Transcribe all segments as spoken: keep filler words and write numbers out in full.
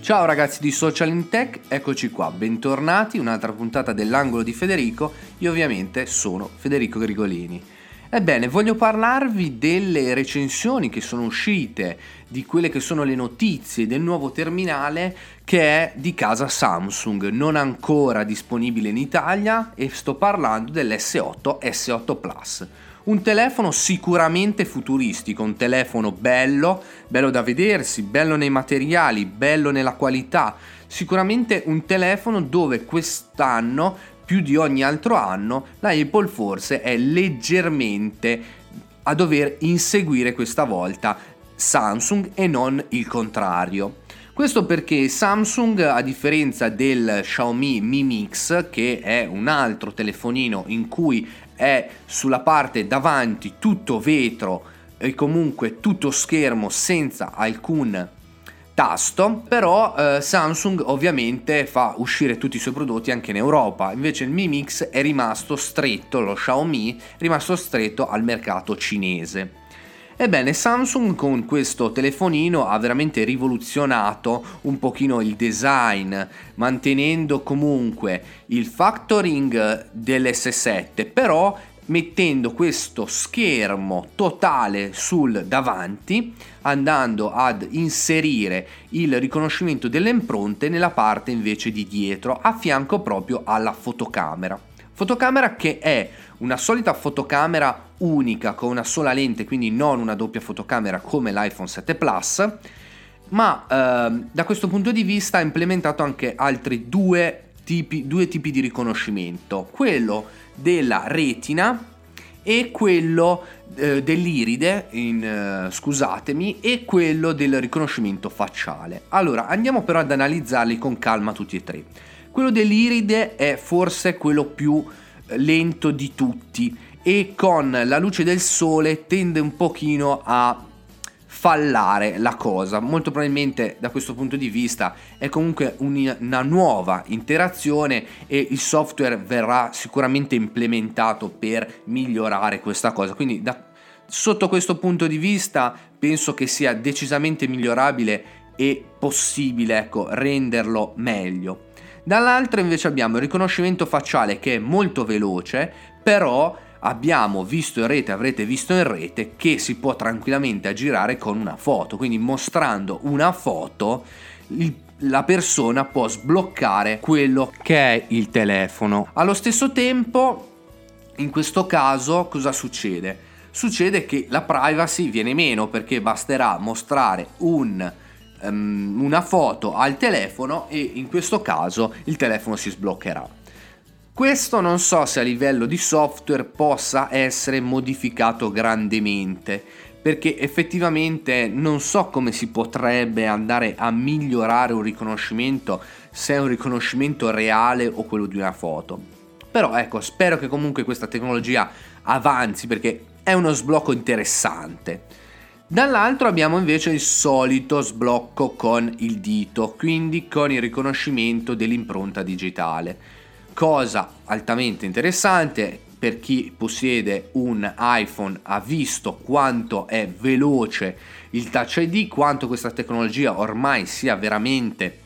Ciao ragazzi di Social in Tech, eccoci qua, bentornati, un'altra puntata dell'angolo di Federico. Io ovviamente sono Federico Grigolini. Ebbene, voglio parlarvi delle recensioni che sono uscite, di quelle che sono le notizie del nuovo terminale che è di casa Samsung, non ancora disponibile in Italia, e sto parlando dell'S otto S otto Plus. Un telefono sicuramente futuristico, un telefono bello, bello da vedersi, bello nei materiali, bello nella qualità, sicuramente un telefono dove quest'anno, più di ogni altro anno, la Apple forse è leggermente a dover inseguire questa volta Samsung e non il contrario. Questo perché Samsung, a differenza del Xiaomi Mi Mix, che è un altro telefonino in cui è sulla parte davanti tutto vetro e comunque tutto schermo senza alcun tasto, però eh, Samsung ovviamente fa uscire tutti i suoi prodotti anche in Europa. Invece il Mi Mix è rimasto stretto, lo Xiaomi è rimasto stretto al mercato cinese. Ebbene, Samsung con questo telefonino ha veramente rivoluzionato un pochino il design, mantenendo comunque il factoring dell'S sette, però mettendo questo schermo totale sul davanti, andando ad inserire il riconoscimento delle impronte nella parte invece di dietro, a fianco proprio alla fotocamera. Fotocamera che è una solita fotocamera unica con una sola lente, quindi non una doppia fotocamera come l'iPhone sette Plus, ma eh, da questo punto di vista ha implementato anche altri due tipi, due tipi di riconoscimento, quello della retina e quello eh, dell'iride, in, eh, scusatemi, e quello del riconoscimento facciale. Allora, andiamo però ad analizzarli con calma tutti e tre. Quello dell'iride è forse quello più lento di tutti e con la luce del sole tende un pochino a fallare la cosa. Molto probabilmente da questo punto di vista è comunque una nuova interazione e il software verrà sicuramente implementato per migliorare questa cosa, quindi da, sotto questo punto di vista penso che sia decisamente migliorabile e possibile, ecco, renderlo meglio. Dall'altro invece abbiamo il riconoscimento facciale che è molto veloce, però abbiamo visto in rete, avrete visto in rete che si può tranquillamente aggirare con una foto, quindi mostrando una foto il, la persona può sbloccare quello che è il telefono. Allo stesso tempo, in questo caso cosa succede? Succede che la privacy viene meno, perché basterà mostrare un una foto al telefono e in questo caso il telefono si sbloccherà. Questo non so se a livello di software possa essere modificato grandemente, perché effettivamente non so come si potrebbe andare a migliorare un riconoscimento, se è un riconoscimento reale o quello di una foto. Però ecco, spero che comunque questa tecnologia avanzi, perché è uno sblocco interessante. Dall'altro abbiamo invece il solito sblocco con il dito, quindi con il riconoscimento dell'impronta digitale. Cosa altamente interessante, per chi possiede un iPhone ha visto quanto è veloce il Touch I D, quanto questa tecnologia ormai sia veramente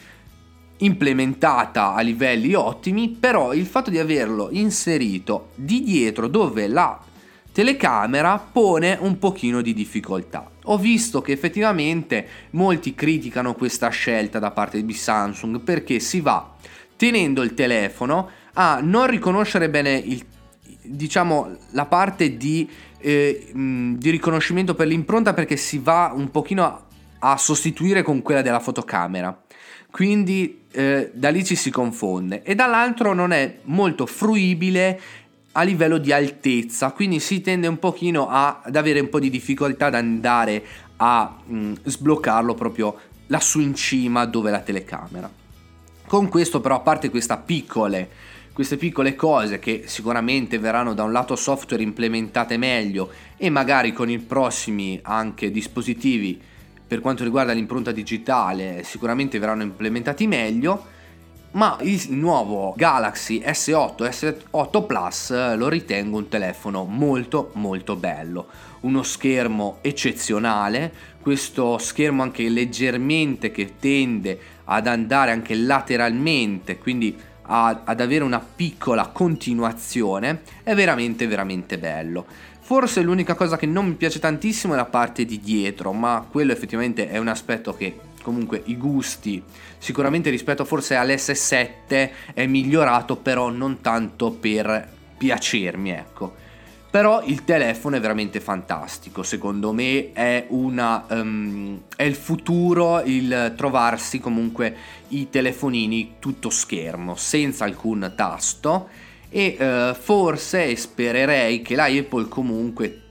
implementata a livelli ottimi, però il fatto di averlo inserito di dietro dove la telecamera pone un pochino di difficoltà. Ho visto che effettivamente molti criticano questa scelta da parte di Samsung, perché si va tenendo il telefono a non riconoscere bene il, diciamo, la parte di, eh, di riconoscimento per l'impronta, perché si va un pochino a, a sostituire con quella della fotocamera, quindi eh, da lì ci si confonde, e dall'altro non è molto fruibile a livello di altezza, quindi si tende un pochino a, ad avere un po' di difficoltà ad andare a mh, sbloccarlo proprio lassù in cima dove la telecamera. Con questo però, a parte questa piccole, queste piccole cose che sicuramente verranno da un lato software implementate meglio e magari con i prossimi anche dispositivi per quanto riguarda l'impronta digitale sicuramente verranno implementati meglio, ma il nuovo Galaxy S otto e S otto Plus lo ritengo un telefono molto molto bello, uno schermo eccezionale, questo schermo anche leggermente che tende ad andare anche lateralmente, quindi a, ad avere una piccola continuazione, è veramente veramente bello. Forse l'unica cosa che non mi piace tantissimo è la parte di dietro, ma quello effettivamente è un aspetto che comunque i gusti sicuramente rispetto forse all'S sette è migliorato, però non tanto per piacermi, ecco. Però il telefono è veramente fantastico, secondo me è una um, è il futuro, il trovarsi comunque i telefonini tutto schermo senza alcun tasto, e uh, forse spererei che la Apple comunque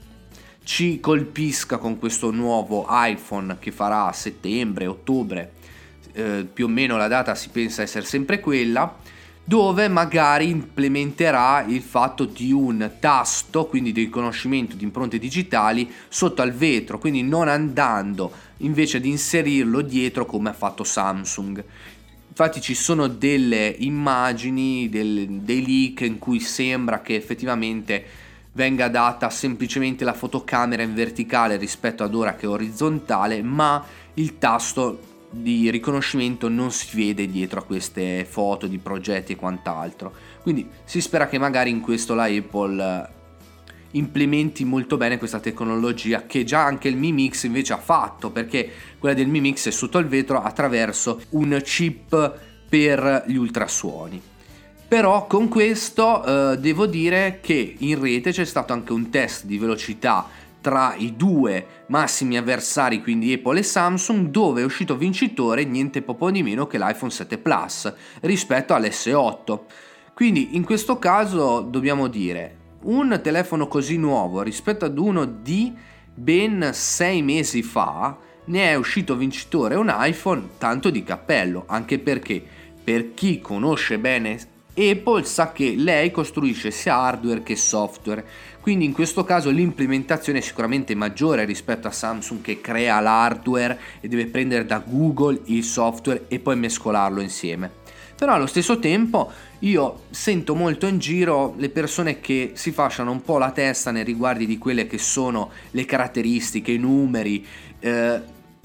ci colpisca con questo nuovo iPhone che farà a settembre, ottobre, eh, più o meno la data si pensa essere sempre quella, dove magari implementerà il fatto di un tasto, quindi di riconoscimento di impronte digitali sotto al vetro, quindi non andando invece di inserirlo dietro come ha fatto Samsung. Infatti ci sono delle immagini, del, dei leak in cui sembra che effettivamente venga data semplicemente la fotocamera in verticale rispetto ad ora che è orizzontale, ma il tasto di riconoscimento non si vede dietro a queste foto di progetti e quant'altro. Quindi si spera che magari in questo la Apple implementi molto bene questa tecnologia che già anche il Mi Mix invece ha fatto, perché quella del Mi Mix è sotto al vetro attraverso un chip per gli ultrasuoni. Però con questo eh, devo dire che in rete c'è stato anche un test di velocità tra i due massimi avversari, quindi Apple e Samsung, dove è uscito vincitore niente poco di meno che l'iPhone sette Plus rispetto all'S otto. Quindi in questo caso dobbiamo dire, un telefono così nuovo rispetto ad uno di ben sei mesi fa, ne è uscito vincitore un iPhone, tanto di cappello, anche perché per chi conosce bene Apple sa che lei costruisce sia hardware che software, quindi in questo caso l'implementazione è sicuramente maggiore rispetto a Samsung che crea l'hardware e deve prendere da Google il software e poi mescolarlo insieme. Però allo stesso tempo io sento molto in giro le persone che si fasciano un po' la testa nei riguardi di quelle che sono le caratteristiche, i numeri, eh,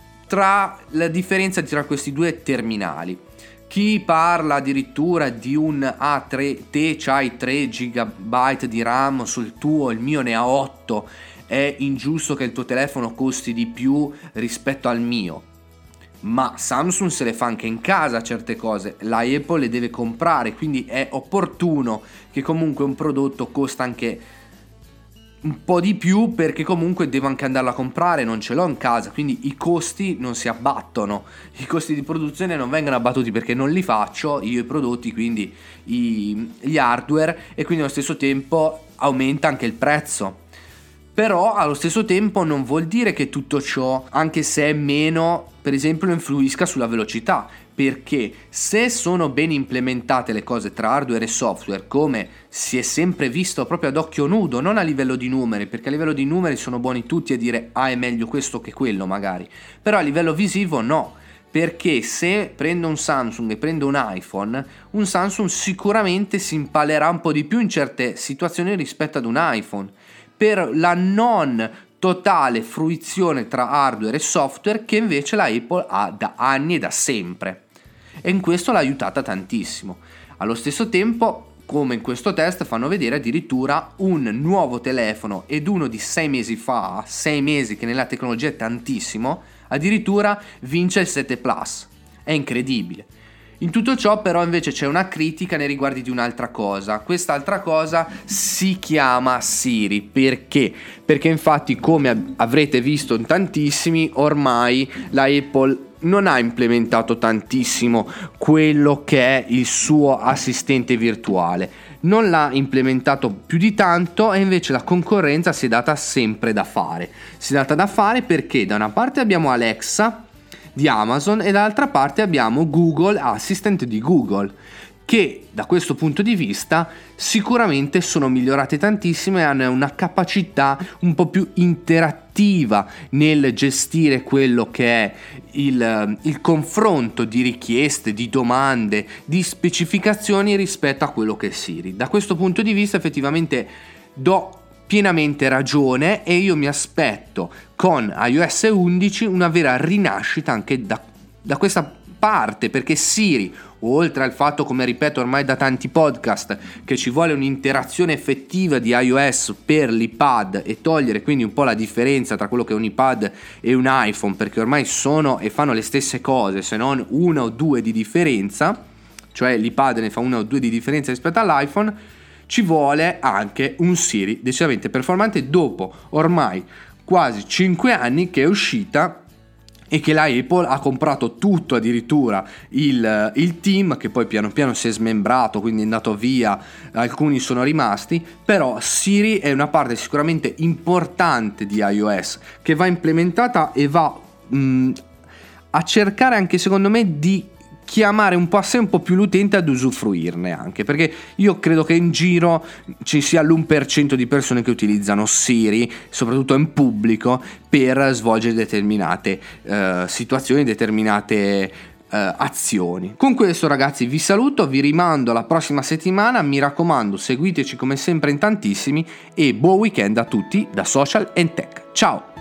tra la differenza tra questi due terminali. Chi parla addirittura di un A tre, te c'hai tre giga di RAM sul tuo, il mio ne ha otto, è ingiusto che il tuo telefono costi di più rispetto al mio. Ma Samsung se le fa anche in casa certe cose, la Apple le deve comprare, quindi è opportuno che comunque un prodotto costa anche un po' di più, perché comunque devo anche andarla a comprare, non ce l'ho in casa, quindi i costi non si abbattono, i costi di produzione non vengono abbattuti perché non li faccio io i prodotti, quindi i, gli hardware, e quindi allo stesso tempo aumenta anche il prezzo. Però allo stesso tempo non vuol dire che tutto ciò, anche se è meno, per esempio influisca sulla velocità, perché se sono ben implementate le cose tra hardware e software, come si è sempre visto proprio ad occhio nudo, non a livello di numeri, perché a livello di numeri sono buoni tutti a dire ah è meglio questo che quello magari, però a livello visivo no, perché se prendo un Samsung e prendo un iPhone, un Samsung sicuramente si impalerà un po' di più in certe situazioni rispetto ad un iPhone, per la non totale fruizione tra hardware e software che invece la Apple ha da anni e da sempre, e in questo l'ha aiutata tantissimo. Allo stesso tempo, come in questo test fanno vedere, addirittura un nuovo telefono ed uno di sei mesi fa, sei mesi che nella tecnologia è tantissimo, addirittura vince il sette Plus, è incredibile. In tutto ciò però invece c'è una critica nei riguardi di un'altra cosa. Quest'altra cosa si chiama Siri. Perché? Perché infatti, come avrete visto in tantissimi, ormai la Apple non ha implementato tantissimo quello che è il suo assistente virtuale. Non l'ha implementato più di tanto, e invece la concorrenza si è data sempre da fare. Si è data da fare perché da una parte abbiamo Alexa di Amazon e dall'altra parte abbiamo Google Assistant di Google. che da questo punto di vista sicuramente sono migliorate tantissimo e hanno una capacità un po' più interattiva nel gestire quello che è il, il confronto di richieste, di domande, di specificazioni rispetto a quello che è Siri. Da questo punto di vista effettivamente do pienamente ragione e io mi aspetto con iOS undici una vera rinascita anche da, da questa parte, perché Siri, oltre al fatto, come ripeto ormai da tanti podcast, che ci vuole un'interazione effettiva di iOS per l'iPad e togliere quindi un po' la differenza tra quello che è un iPad e un iPhone, perché ormai sono e fanno le stesse cose, se non una o due di differenza, cioè l'iPad ne fa una o due di differenza rispetto all'iPhone, ci vuole anche un Siri decisamente performante dopo ormai quasi cinque anni che è uscita e che la Apple ha comprato tutto, addirittura il, il team che poi piano piano si è smembrato, quindi è andato via, alcuni sono rimasti, però Siri è una parte sicuramente importante di iOS che va implementata e va mh, a cercare anche secondo me di chiamare un po' a sé un po' più l'utente ad usufruirne, anche perché io credo che in giro ci sia l'uno per cento di persone che utilizzano Siri soprattutto in pubblico per svolgere determinate uh, situazioni, determinate uh, azioni. Con questo ragazzi vi saluto, vi rimando alla prossima settimana, mi raccomando seguiteci come sempre in tantissimi e buon weekend a tutti da Social and Tech. Ciao!